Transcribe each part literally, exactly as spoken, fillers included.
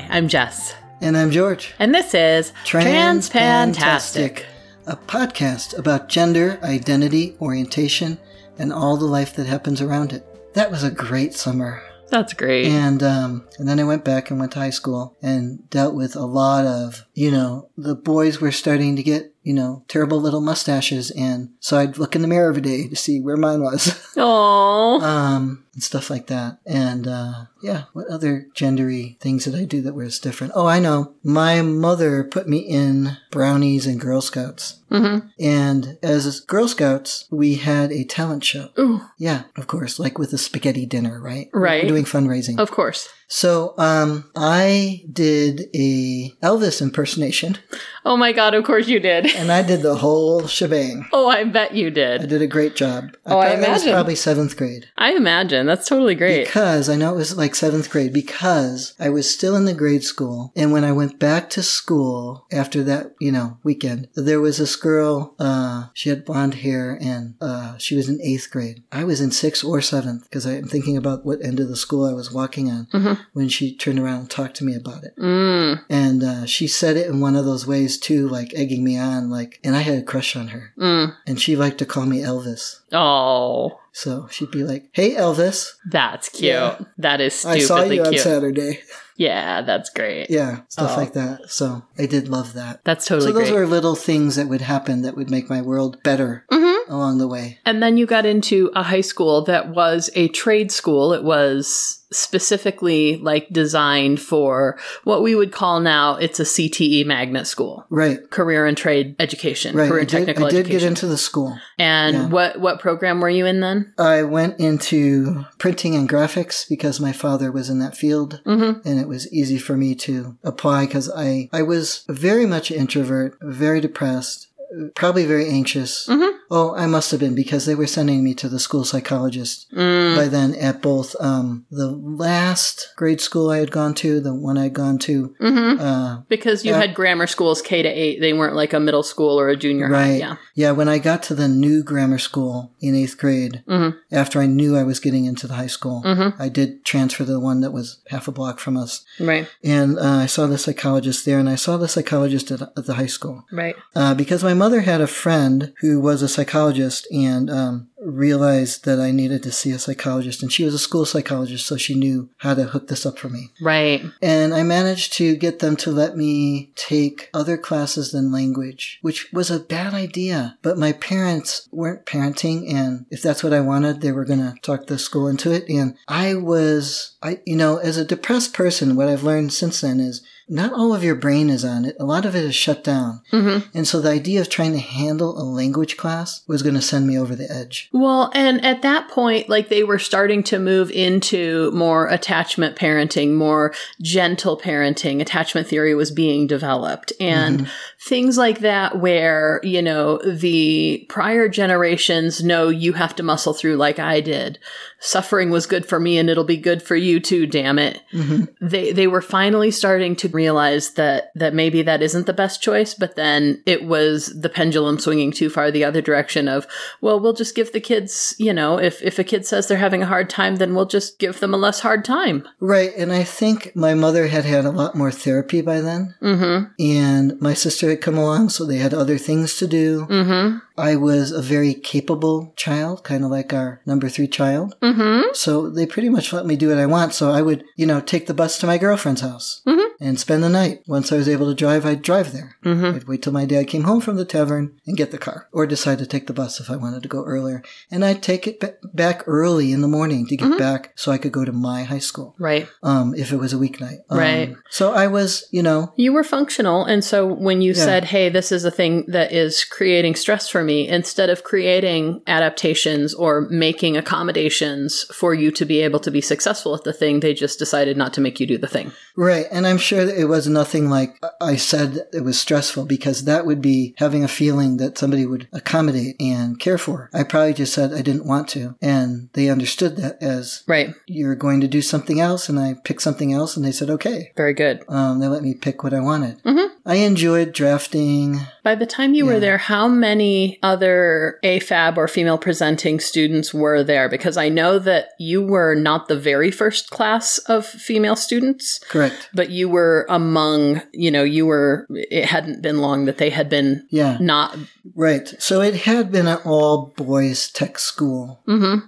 I'm Jess. And I'm George. And this is Transpantastic, a podcast about gender, identity, orientation, and all the life that happens around it. That was a great summer. That's great. And um, and then I went back and went to high school and dealt with a lot of, you know, the boys were starting to get, you know, terrible little mustaches. And so I'd look in the mirror every day to see where mine was. Aww. um, and stuff like that. And uh, yeah, what other gendery things did I do that was different? Oh, I know. My mother put me in brownies and Girl Scouts. Mm-hmm. And as Girl Scouts, we had a talent show. Ooh. Yeah, of course, like with a spaghetti dinner, right? Right. We're doing fundraising. Of course. So, um, I did a Elvis impersonation. Oh my God, of course you did. And I did the whole shebang. Oh, I bet you I did. did a great job. Oh, I, I imagine. It was probably seventh grade. I imagine. That's totally great. Because, I know it was like seventh grade, because I was still in the grade school. And when I went back to school after that, you know, weekend, there was this girl, uh, she had blonde hair and, uh, she was in eighth grade. I was in sixth or seventh, because I'm thinking about what end of the school I was walking on Mm-hmm. when she turned around and talked to me about it. Mm. And, uh, she said it in one of those ways too, like egging me on, like, and I had a crush on her. Mm. And she liked to call me Elvis. Oh, So she'd be like, "Hey, Elvis. that's cute. Yeah. That is I stupidly saw you on cute. Saturday." Yeah, that's great. Yeah, stuff Oh. like that. So I did love that. That's totally so those great. are little things that would happen that would make my world better Mm-hmm. along the way. And then you got into a high school that was a trade school. It was specifically like designed for what we would call now, it's a C T E magnet school. Right. Career and trade education. Right. Career I and did, technical I did education. get into the school. And yeah. what, what program were you in then? I went into printing and graphics because my father was in that field. Mm-hmm. And it was easy for me to apply because I, I was very much an introvert, very depressed, probably very anxious. Mm-hmm. Oh, I must have been because they were sending me to the school psychologist Mm. by then at both um, the last grade school I had gone to, the one I had gone to. Mm-hmm. Uh, Because you yeah. had grammar schools K to eight. They weren't like a middle school or a junior high. right. Yeah. Yeah, when I got to the new grammar school in eighth grade, Mm-hmm. after I knew I was getting into the high school, Mm-hmm. I did transfer to the one that was half a block from us. Right. And uh, I saw the psychologist there, and I saw the psychologist at, at the high school. Right. Uh, because my mother had a friend who was a psychologist and um, realized that I needed to see a psychologist. And she was a school psychologist, so she knew how to hook this up for me. Right. And I managed to get them to let me take other classes than language, which was a bad idea. But my parents weren't parenting, and if that's what I wanted, they were going to talk the school into it. And I was, I, you know, as a depressed person, what I've learned since then is not all of your brain is on it. A lot of it is shut down. Mm-hmm. And so the idea of trying to handle a language class was going to send me over the edge. Well, and at that point, like they were starting to move into more attachment parenting, more gentle parenting. Attachment theory was being developed and Mm-hmm. things like that where, you know, the prior generations know you have to muscle through like I did. Suffering was good for me and it'll be good for you too, damn it. Mm-hmm. They they were finally starting to realize that that maybe that isn't the best choice, but then it was the pendulum swinging too far the other direction of, well, we'll just give the kids, you know, if, if a kid says they're having a hard time, then we'll just give them a less hard time. Right. And I think my mother had had a lot more therapy by then. Mm-hmm. And my sister had come along, so they had other things to do. Mm-hmm. I was a very capable child, kind of like our number three child. Mm-hmm. So they pretty much let me do what I want. So I would, you know, take the bus to my girlfriend's house Mm-hmm. and spend the night. Once I was able to drive, I'd drive there. Mm-hmm. I'd wait till my dad came home from the tavern and get the car, or decide to take the bus if I wanted to go earlier. And I'd take it ba- back early in the morning to get Mm-hmm. back so I could go to my high school. Right. Um, if it was a weeknight. Um, Right. So I was, you know, You were functional. And so when you Yeah. said, hey, this is a thing that is creating stress for me, instead of creating adaptations or making accommodations for you to be able to be successful at the thing, they just decided not to make you do the thing. right. And I'm sure that it was nothing like I said it was stressful, because that would be having a feeling that somebody would accommodate and care for. I probably just said I didn't want to. And they understood that as Right. you're going to do something else. And I picked something else, and they said, okay. Very good. Um, they let me pick what I wanted. Mm-hmm. I enjoyed drafting. By the time you Yeah. were there, how many other A F A B or female presenting students were there? Because I know that you were not the very first class of female students. Correct. But you were among, you know, you were, it hadn't been long that they had been Yeah. not. Right. So it had been an all boys tech school Mm-hmm.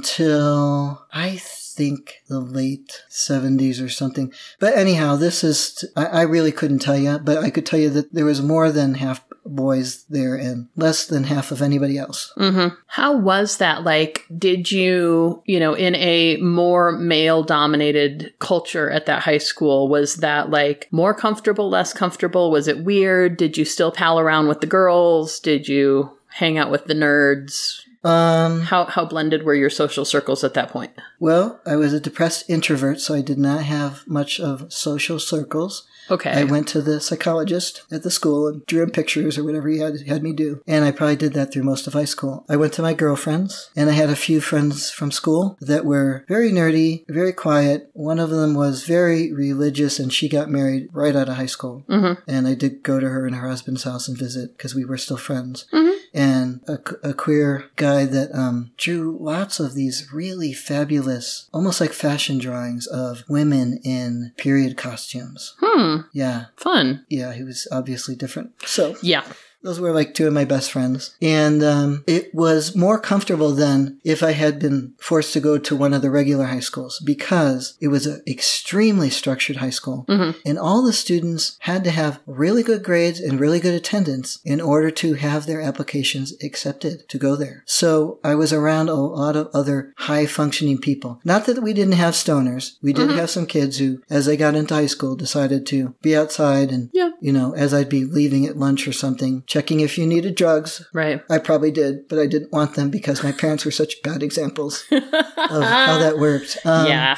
until I think the late seventies or something. But anyhow, this is, I, I really couldn't tell you, but I could tell you that there was more than half boys there and less than half of anybody else. Mm-hmm. How was that? Like, did you, you know, in a more male dominated culture at that high school, was that like more comfortable, less comfortable? Was it weird? Did you still pal around with the girls? Did you hang out with the nerds? Um, How how blended were your social circles at that point? well, I was a depressed introvert, so I did not have much of social circles. Okay. I went to the psychologist at the school and drew him pictures or whatever he had, had me do. And I probably did that through most of high school. I went to my girlfriends, and I had a few friends from school that were very nerdy, very quiet. One of them was very religious, and she got married right out of high school. Mm-hmm. And I did go to her and her husband's house and visit because we were still friends. Mm-hmm. And a, a queer guy that um, drew lots of these really fabulous, almost like fashion drawings of women in period costumes. Hmm. Yeah. Fun. Yeah, he was obviously different. So Yeah. those were like two of my best friends. And um, it was more comfortable than if I had been forced to go to one of the regular high schools because it was an extremely structured high school. Mm-hmm. And all the students had to have really good grades and really good attendance in order to have their applications accepted to go there. So I was around a lot of other high functioning people. Not that we didn't have stoners. We did Mhm. have some kids who, as they got into high school, decided to be outside and, Yeah. you know, as I'd be leaving at lunch or something, checking if you needed drugs. Right. I probably did, but I didn't want them because my parents were such bad examples of how that worked. Um, yeah.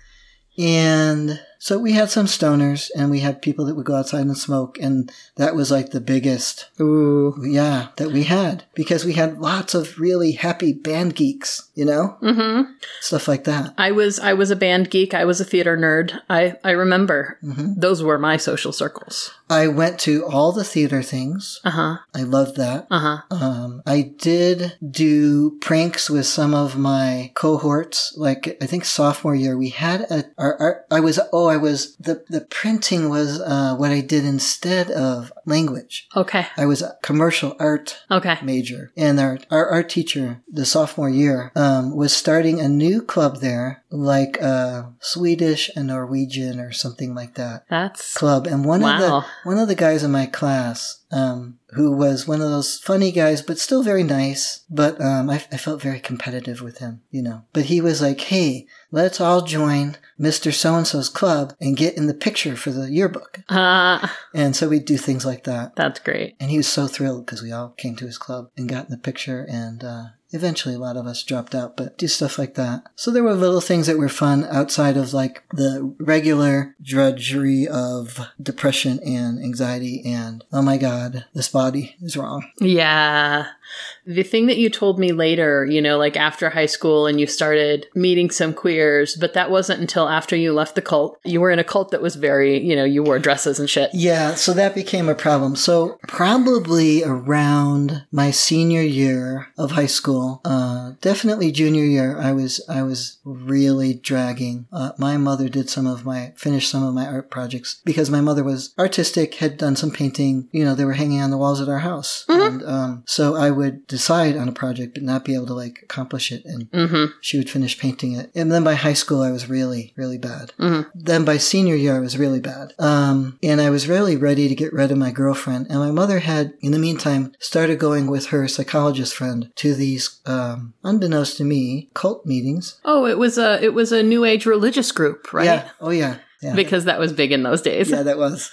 And so we had some stoners and we had people that would go outside and smoke. And that was like the biggest, Ooh. yeah, that we had because we had lots of really happy band geeks, you know, Mm-hmm. stuff like that. I was I was a band geek. I was a theater nerd. I, I remember hmm those were my social circles. I went to all the theater things. Uh-huh. I loved that. Uh-huh. Um, I did do pranks with some of my cohorts. Like I think sophomore year, we had a. Our, our, I was oh I was the the printing was uh, what I did instead of language. Okay. I was a commercial art Okay. major, and our our art teacher the sophomore year um, was starting a new club there, like uh, Swedish and Norwegian or something like that That's club. And one of the wow. one of the guys in my class, um, who was one of those funny guys, but still very nice. But um, I, I felt very competitive with him, you know. But he was like, "Hey, let's all join Mister So-and-so's club and get in the picture for the yearbook." Uh, And so we'd do things like that. that's great. And he was so thrilled because we all came to his club and got in the picture. And uh, eventually a lot of us dropped out, but do stuff like that. So there were little things that were fun outside of like the regular drudgery of depression and anxiety and, oh my God, this body is wrong. Yeah. The thing that you told me later, you know, like after high school and you started meeting some queers, but that wasn't until after you left the cult. You were in a cult that was very, you know, you wore dresses and shit. Yeah, so that became a problem. So probably around my senior year of high school, uh, definitely junior year, I was I was really dragging. Uh, my mother did some of my finished some of my art projects because my mother was artistic, had done some painting. You know, they were hanging on the walls at our house, Mhm. and um, so I would decide on a project but not be able to like accomplish it, and Mm-hmm. she would finish painting it. And then by high school, I was really really bad. Mm-hmm. Then by senior year, I was really bad. Um, and I was really ready to get rid of my girlfriend. And my mother had, in the meantime, started going with her psychologist friend to these, um, unbeknownst to me, cult meetings. Oh, it was a it was a new age religious group, right? Yeah. Oh, yeah. Yeah. Because that was big in those days. Yeah, that was.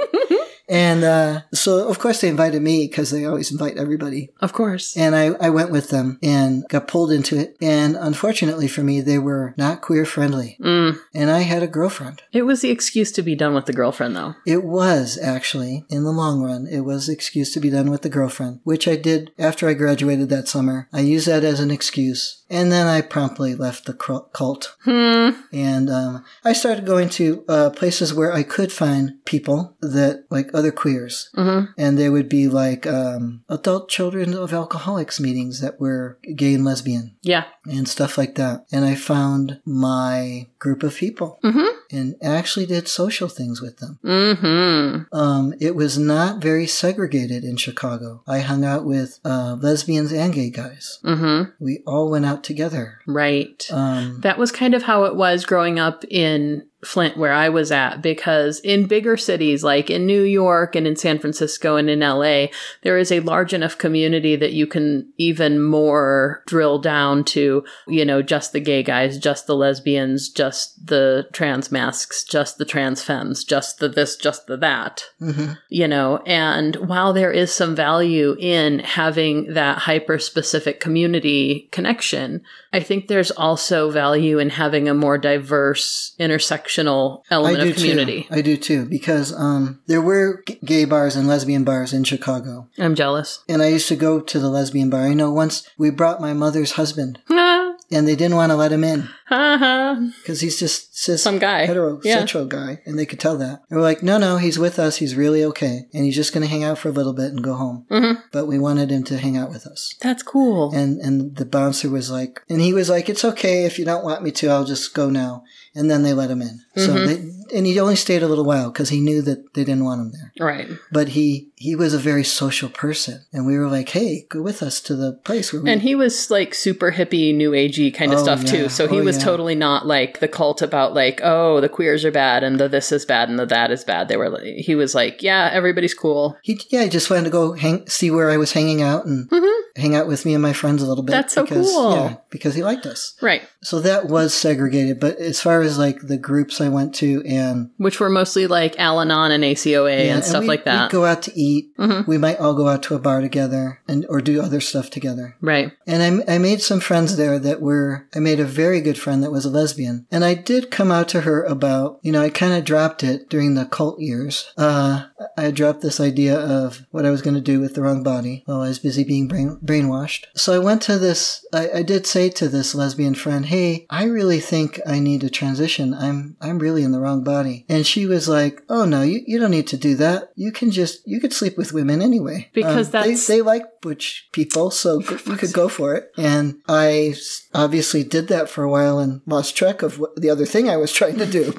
And uh, so, of course, they invited me because they always invite everybody. Of course. And I, I went with them and got pulled into it. And unfortunately for me, they were not queer friendly. Mm. And I had a girlfriend. It was the excuse to be done with the girlfriend, though. It was, actually, in the long run, it was the excuse to be done with the girlfriend, which I did after I graduated that summer. I used that as an excuse. And then I promptly left the cult. Hmm. And um, I started going to uh, places where I could find people that, like other queers. Mm-hmm. And they would be like um, adult children of alcoholics meetings that were gay and lesbian. Yeah. And stuff like that. And I found my group of people. Mm-hmm. And actually did social things with them. Mm-hmm. Um, it was not very segregated in Chicago. I hung out with uh, lesbians and gay guys. Mm-hmm. We all went out together. Right. Um, that was kind of how it was growing up in Flint, where I was at, because in bigger cities like in New York and in San Francisco and in L A, there is a large enough community that you can even more drill down to, you know, just the gay guys, just the lesbians, just the trans masks, just the trans femmes, just the this, just the that, mm-hmm. you know, and while there is some value in having that hyper specific community connection, I think there's also value in having a more diverse intersection element I do of community. Too. I do too, because um, there were g- gay bars and lesbian bars in Chicago. I'm jealous. And I used to go to the lesbian bar. I know once we brought my mother's husband, and they didn't want to let him in. Because he's just cis, some guy. Heterosexual yeah. guy, and they could tell that. And we're like, no, no, he's with us. He's really okay. And he's just going to hang out for a little bit and go home. Mm-hmm. But we wanted him to hang out with us. That's cool. And and the bouncer was like, and he was like, it's okay if you don't want me to, I'll just go now. And then they let him in. Mm-hmm. So they, and he only stayed a little while because he knew that they didn't want him there. Right. But he he was a very social person, and we were like, hey, go with us to the place where we. And he was like super hippie, new agey kind of oh, stuff yeah. too. So he oh, was yeah. totally not like the cult about like, oh, the queers are bad and the this is bad and the that is bad. They were like, he was like, yeah, everybody's cool. He yeah, he just wanted to go hang, see where I was hanging out and mm-hmm. hang out with me and my friends a little bit. That's so because, cool. Yeah, because he liked us. Right. So that was segregated. But as far as like the groups I went to and which were mostly like Al-Anon and A C O A yeah, and stuff and we, like that. We'd go out to eat. Mm-hmm. We might all go out to a bar together and or do other stuff together. Right. And I, I made some friends there that were, I made a very good friend that was a lesbian. And I did come out to her about, you know, I kind of dropped it during the cult years. Uh, I dropped this idea of what I was going to do with the wrong body while I was busy being brain, brainwashed. So I went to this, I, I did say to this lesbian friend, hey, I really think I need to transition. I'm, I'm really in the wrong body. And she was like, oh no, you, you don't need to do that. You can just, you could sleep with women anyway. Because um, that's... They, they like butch people, so go, you could go for it. And I obviously did that for a while and lost track of what the other thing I was trying to do.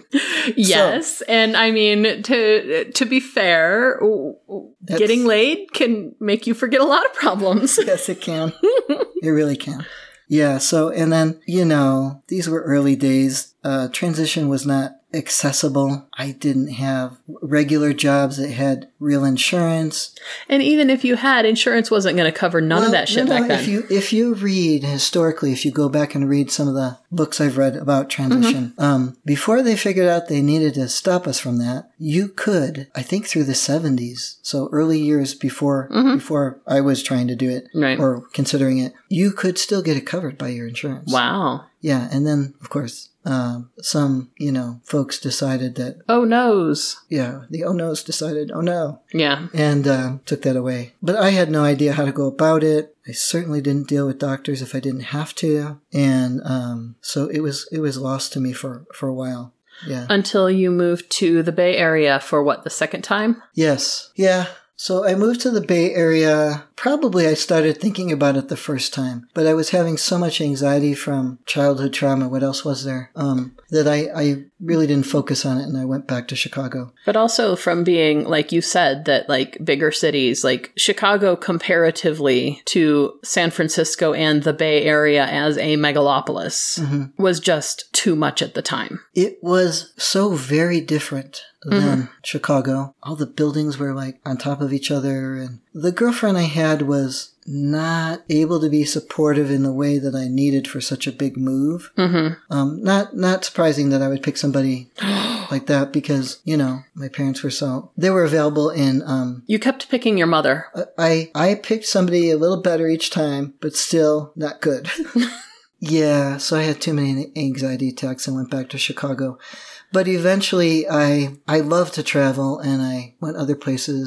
Yes. So, and I mean, to to be fair, getting laid can make you forget a lot of problems. Yes, it can. It really can. Yeah, so, and then, you know, these were early days. Uh, transition was not accessible. I didn't have regular jobs that had real insurance. And even if you had, insurance wasn't going to cover none well, of that shit no, no, back then. If you, if you read historically, if you go back and read some of the books I've read about transition, mm-hmm. um, before they figured out they needed to stop us from that, you could, I think through the seventies, so early years before mm-hmm. before I was trying to do it right. or considering it, you could still get it covered by your insurance. Wow. Yeah, and then, of course, um, some, you know, folks decided that... Oh, no's. Yeah, the oh, no's decided, oh, no. Yeah. And uh, took that away. But I had no idea how to go about it. I certainly didn't deal with doctors if I didn't have to. And um, so it was it was lost to me for, for a while. Yeah. Until you moved to the Bay Area for, what, the second time? Yes. Yeah. So I moved to the Bay Area. Probably I started thinking about it the first time, but I was having so much anxiety from childhood trauma. What else was there? Um, that I, I really didn't focus on it, and I went back to Chicago. But also from being, like you said, that like bigger cities, like Chicago comparatively to San Francisco and the Bay Area as a megalopolis mm-hmm. was just too much at the time. It was so very different than mm-hmm. Chicago. All the buildings were like on top of each other, and the girlfriend I had was not able to be supportive in the way that I needed for such a big move. Mm-hmm. Um, not not surprising that I would pick somebody like that because, you know, my parents were so... They were available in... Um, you kept picking your mother. I, I picked somebody a little better each time, but still not good. Yeah, so I had too many anxiety attacks and went back to Chicago. But eventually I I love to travel, and I went other places.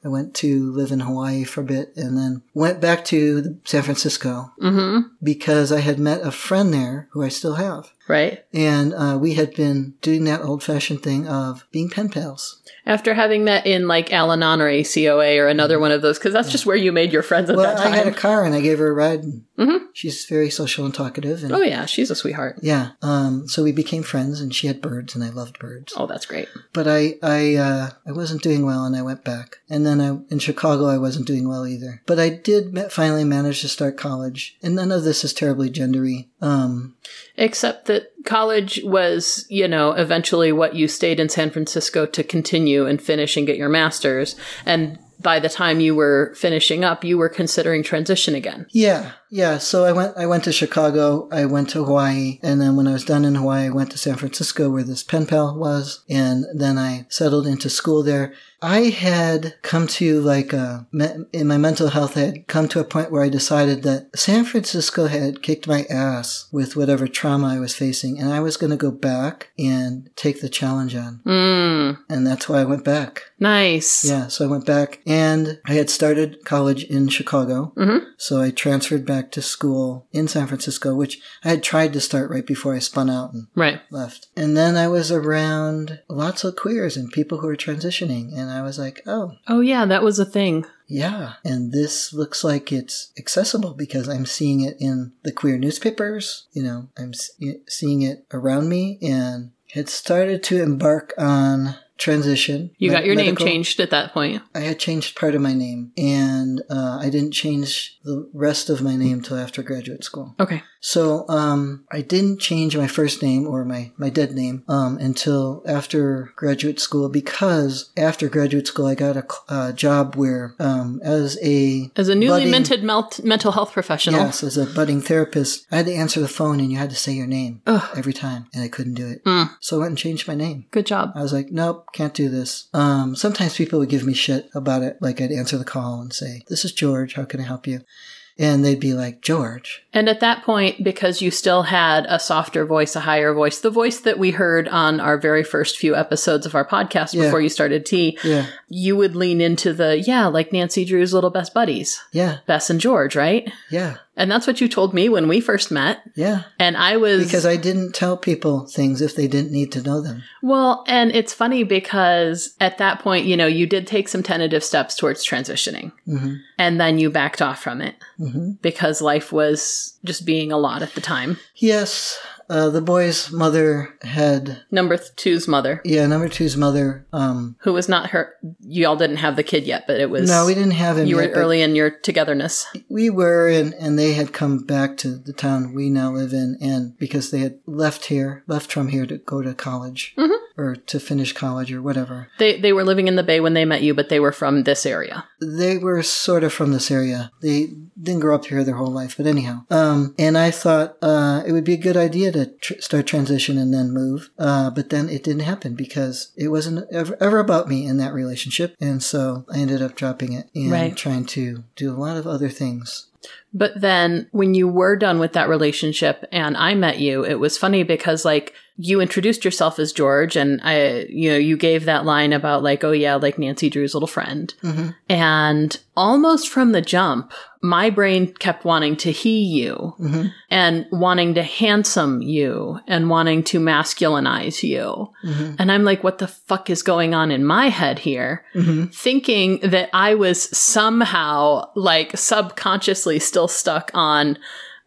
I went to live in Hawaii for a bit and then went back to San Francisco Mm-hmm. because I had met a friend there who I still have. Right. And uh, we had been doing that old-fashioned thing of being pen pals. After having met in like Al-Anon or A C O A or another one of those, because that's yeah. just where you made your friends at well, that time. I had a car and I gave her a ride. And mm-hmm. She's very social and talkative. And, oh, yeah. She's a sweetheart. Yeah. Um, so we became friends and she had birds and I loved birds. Oh, that's great. But I I, uh, I wasn't doing well and I went back. And then I, in Chicago, I wasn't doing well either. But I did ma- finally manage to start college. And none of this is terribly gendery. Um, Except that college was, you know, eventually what you stayed in San Francisco to continue and finish and get your master's. And by the time you were finishing up, you were considering transition again. Yeah. Yeah. So I went, I went to Chicago, I went to Hawaii. And then when I was done in Hawaii, I went to San Francisco where this pen pal was. And then I settled into school there. I had come to like, a, in my mental health, I had come to a point where I decided that San Francisco had kicked my ass with whatever trauma I was facing. And I was going to go back and take the challenge on. Mm. And that's why I went back. Nice. Yeah. So I went back and I had started college in Chicago. Mm-hmm. So I transferred back to school in San Francisco, which I had tried to start right before I spun out and right. left. And then I was around lots of queers and people who were transitioning. And I was like, oh. Oh, yeah, that was a thing. Yeah. And this looks like it's accessible because I'm seeing it in the queer newspapers. You know, I'm seeing it around me and had started to embark on transition. You got your medical. name changed at that point. I had changed part of my name, and uh, I didn't change the rest of my name till after graduate school. Okay. So um, I didn't change my first name or my, my dead name um, until after graduate school because after graduate school I got a uh, job where um, as a as a newly budding, minted mel- mental health professional. Yes, as a budding therapist, I had to answer the phone and you had to say your name Ugh. every time, and I couldn't do it. Mm. So I went and changed my name. Good job. I was like, nope, can't do this. Um, sometimes people would give me shit about it. Like I'd answer the call and say, this is George. How can I help you? And they'd be like, George. And at that point, because you still had a softer voice, a higher voice, the voice that we heard on our very first few episodes of our podcast yeah. before you started T, yeah. you would lean into the, yeah, like Nancy Drew's little best buddies. Yeah. Bess and George, right? Yeah. And that's what you told me when we first met. Yeah. And I was... Because I didn't tell people things if they didn't need to know them. Well, and it's funny because at that point, you know, you did take some tentative steps towards transitioning. Mm-hmm. And then you backed off from it. Mm-hmm. Because life was just being a lot at the time. Yes. Uh, the boy's mother had... Number two's mother. Yeah, number two's mother. Um, Who was not her... You all didn't have the kid yet, but it was... No, we didn't have him You yet, were early in your togetherness. We were, and, and they had come back to the town we now live in, and because they had left here, left from here to go to college, mm-hmm. or to finish college, or whatever. They they were living in the Bay when they met you, but they were from this area. They were sort of from this area. They didn't grow up here their whole life, but anyhow. Um, and I thought uh, it would be a good idea to tr- start transition and then move. Uh, but then it didn't happen because it wasn't ever, ever about me in that relationship. And so I ended up dropping it and right. trying to do a lot of other things. But then when you were done with that relationship and I met you, it was funny because like you introduced yourself as George and I, you know, you gave that line about like, oh yeah, like Nancy Drew's little friend. Mm-hmm. And almost from the jump, my brain kept wanting to he you mm-hmm. and wanting to handsome you and wanting to masculinize you. Mm-hmm. And I'm like, what the fuck is going on in my head here? Mm-hmm. Thinking that I was somehow like subconsciously still stuck on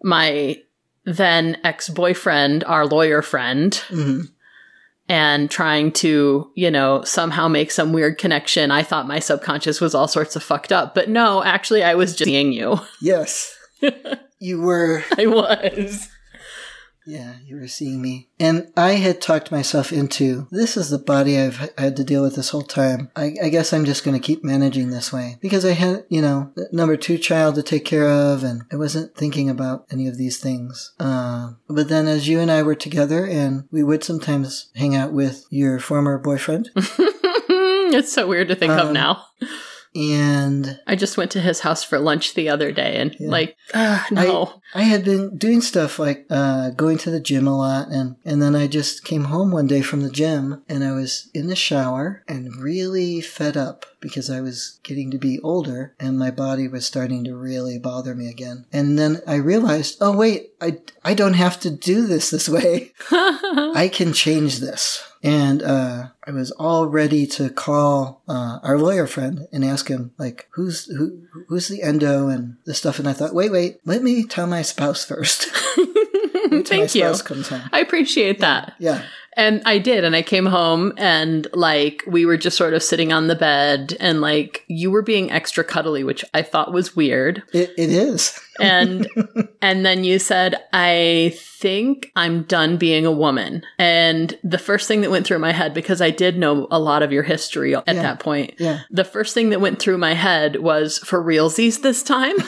my then ex-boyfriend, our lawyer friend, mm-hmm. and trying to, you know, somehow make some weird connection. I thought my subconscious was all sorts of fucked up. But no, actually, I was just seeing you. Yes. You were. I was. Yeah, you were seeing me. And I had talked myself into, this is the body I've had to deal with this whole time. I, I guess I'm just going to keep managing this way. Because I had, you know, number two child to take care of, and I wasn't thinking about any of these things. Uh, but then as you and I were together, and we would sometimes hang out with your former boyfriend. It's so weird to think um, of now. And I just went to his house for lunch the other day and Yeah. like, ah, no. I, I had been doing stuff like uh, going to the gym a lot, and, and then I just came home one day from the gym, and I was in the shower and really fed up because I was getting to be older, and my body was starting to really bother me again. And then I realized, oh wait, I, I don't have to do this this way. I can change this. And uh, I was all ready to call uh, our lawyer friend and ask him, like, who's who, who's the endo and this stuff. And I thought, wait, wait, let me tell my spouse first. Thank my you. spouse comes home. I appreciate that. Yeah. And I did. And I came home and like we were just sort of sitting on the bed and like you were being extra cuddly, which I thought was weird. It, it is. and and then you said, I think I'm done being a woman. And the first thing that went through my head, because I did know a lot of your history at Yeah. that point, Yeah. the first thing that went through my head was for realsies this time.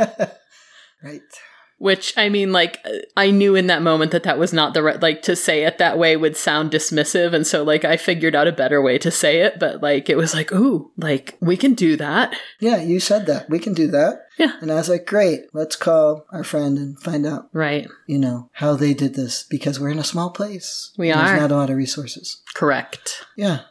Right. Which, I mean, like, I knew in that moment that that was not the right, like, to say it that way would sound dismissive. And so, like, I figured out a better way to say it. But, like, it was like, ooh, like, we can do that. Yeah, you said that. We can do that. Yeah. And I was like, great, let's call our friend and find out, Right. you know, how they did this, because we're in a small place. We There's are. not a lot of resources. Correct. Yeah.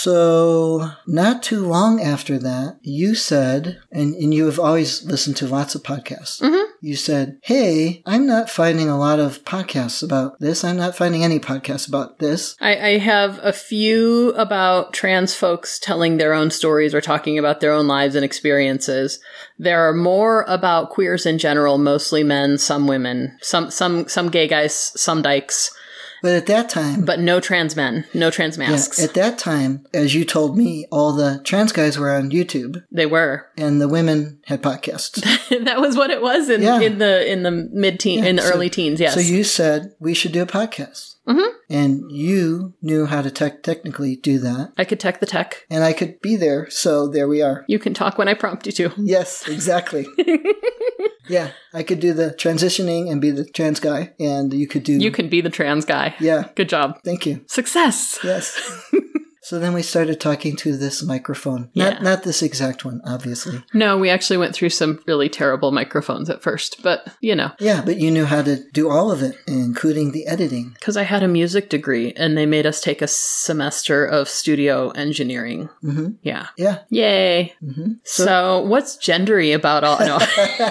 So not too long after that, you said, and, and you have always listened to lots of podcasts. Mm-hmm. You said, hey, I'm not finding a lot of podcasts about this. I'm not finding any podcasts about this. I, I have a few about trans folks telling their own stories or talking about their own lives and experiences. There are more about queers in general, mostly men, some women, some some some gay guys, some dykes, But at that time, but no trans men, no trans masks. yeah, at that time, as you told me, all the trans guys were on YouTube They were. and the women had podcasts. That was what it was in, Yeah. in the in the mid teen Yeah, in the so- early teens. Yes. So you said we should do a podcast. Mhm. And you knew how to tech technically do that. I could tech the tech. And I could be there. So there we are. You can talk when I prompt you to. Yes, exactly. Yeah, I could do the transitioning and be the trans guy. And you could do... You can be the trans guy. Yeah, Good job. thank you. Success. Yes. So then we started talking to this microphone. Yeah. Not not this exact one, obviously. No, we actually went through some really terrible microphones at first, but you know, Yeah, but you knew how to do all of it, including the editing. because I had a music degree and they made us take a semester of studio engineering. Mm-hmm. Yeah. Yeah. Yay. Mm-hmm. So, what's gendery about all? No.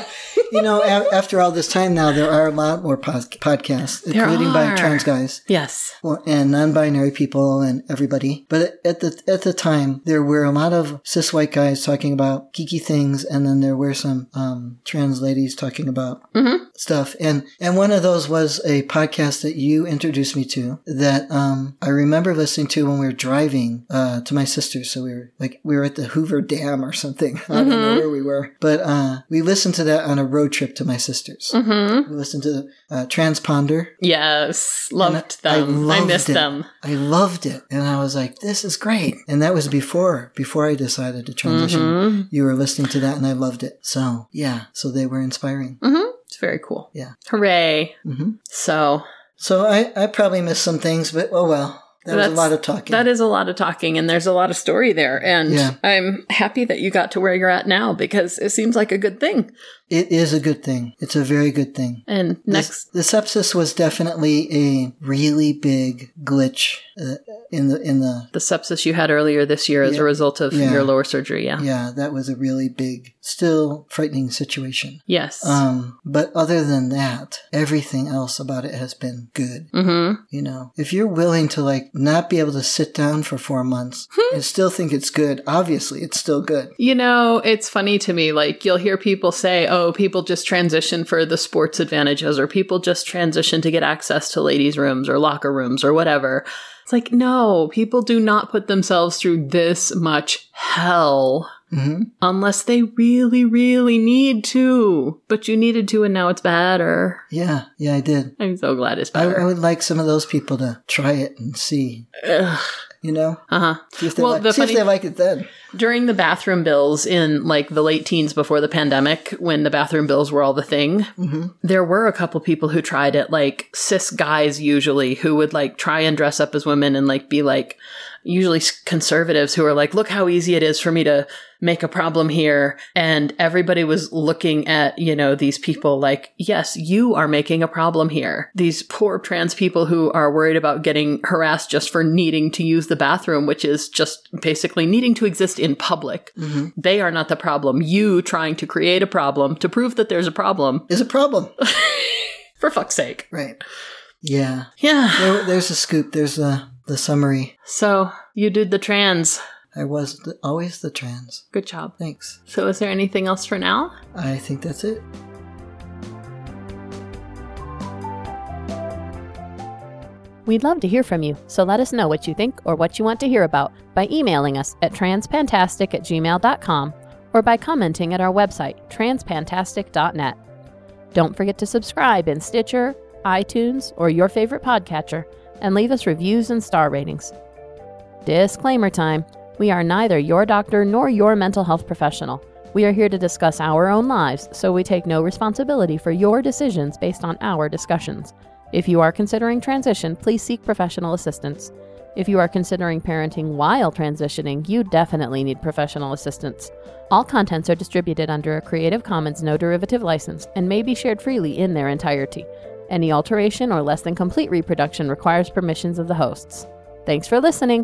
You know, a- after all this time now, there are a lot more pod- podcasts, There including by are. trans guys. Yes. Well, and non-binary people and everybody. But at the at the time, there were a lot of cis white guys talking about geeky things, and then there were some um, trans ladies talking about Mm-hmm. stuff. And and one of those was a podcast that you introduced me to that um, I remember listening to when we were driving uh, to my sister's. So we were like we were at the Hoover Dam or something. I don't know where we were, but uh, we listened to that on a road trip to my sister's. Mm-hmm. We listened to uh, Transponder. Yes. Loved And I them. I, loved missed it. them. I loved it. And I was like, this is great. And that was before, before I decided to transition. Mm-hmm. You were listening to that and I loved it. So yeah, so they were inspiring. Mm-hmm. It's very cool. Yeah. Hooray. hmm So, So I, I probably missed some things, but oh well. That was a That's- lot of talking. that is a lot of talking, and there's a lot of story there. And Yeah. I'm happy that you got to where you're at now because it seems like a good thing. It is a good thing. It's a very good thing. And next, This, the sepsis was definitely a really big glitch uh, in the in the the sepsis you had earlier this year as Yeah. a result of Yeah. your lower surgery. Yeah. yeah, that was a really big, still frightening situation. Yes. Um, but other than that, everything else about it has been good. mm-hmm. You know, if you're willing to like not be able to sit down for four months and still think it's good, obviously it's still good. You know, it's funny to me. Like, you'll hear people say, oh, people just transition for the sports advantages, or people just transition to get access to ladies' rooms or locker rooms or whatever. It's like, no, people do not put themselves through this much hell hmm unless they really, really need to. But you needed to, and now it's better. Yeah, yeah, I did. I'm so glad it's I, better. I would like some of those people to try it and see, Ugh. you know, Uh-huh. see if they, Well, like, the see if funny- they like it then. During the bathroom bills in like the late teens before the pandemic, when the bathroom bills were all the thing, mm-hmm. there were a couple people who tried it, like cis guys usually, who would like try and dress up as women and like be like, usually conservatives who are like, look how easy it is for me to make a problem here. And everybody was looking at, you know, these people like, yes, you are making a problem here. These poor trans people who are worried about getting harassed just for needing to use the bathroom, which is just basically needing to exist in public. Mm-hmm. They are not the problem. You trying to create a problem to prove that there's a problem is a problem. For fuck's sake. Right. Yeah. Yeah. There, there's a scoop. There's a the summary. So you did the trans. I was the, always the trans. Good job. Thanks. So is there anything else for now? I think that's it. We'd love to hear from you, so let us know what you think or what you want to hear about by emailing us at transpantastic at gmail dot com or by commenting at our website, transpantastic dot net. Don't forget to subscribe in Stitcher, iTunes, or your favorite podcatcher, and leave us reviews and star ratings. Disclaimer time. We are neither your doctor nor your mental health professional. We are here to discuss our own lives, so we take no responsibility for your decisions based on our discussions. If you are considering transition, please seek professional assistance. If you are considering parenting while transitioning, you definitely need professional assistance. All contents are distributed under a Creative Commons no derivative license and may be shared freely in their entirety. Any alteration or less than complete reproduction requires permissions of the hosts. Thanks for listening.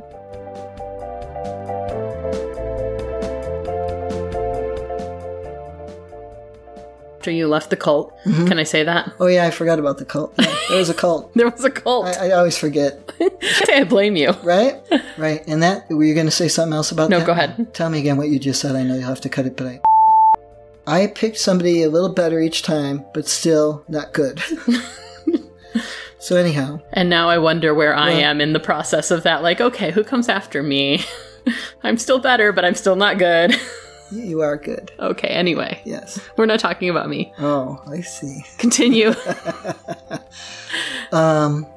After you left the cult, mm-hmm. Can I say that? Oh yeah, I forgot about the cult. Yeah, there was a cult. There was a cult. I, I always forget. I blame you. Right? Right. And that, were you going to say something else about no, that? No, go ahead. Tell me again what you just said. I know you'll have to cut it, but I... I picked somebody a little better each time, but still not good. So anyhow. And now I wonder where I well, am in the process of that. Like, okay, who comes after me? I'm still better, but I'm still not good. You are good. Okay, anyway. Yes. We're not talking about me. Oh, I see. Continue. um...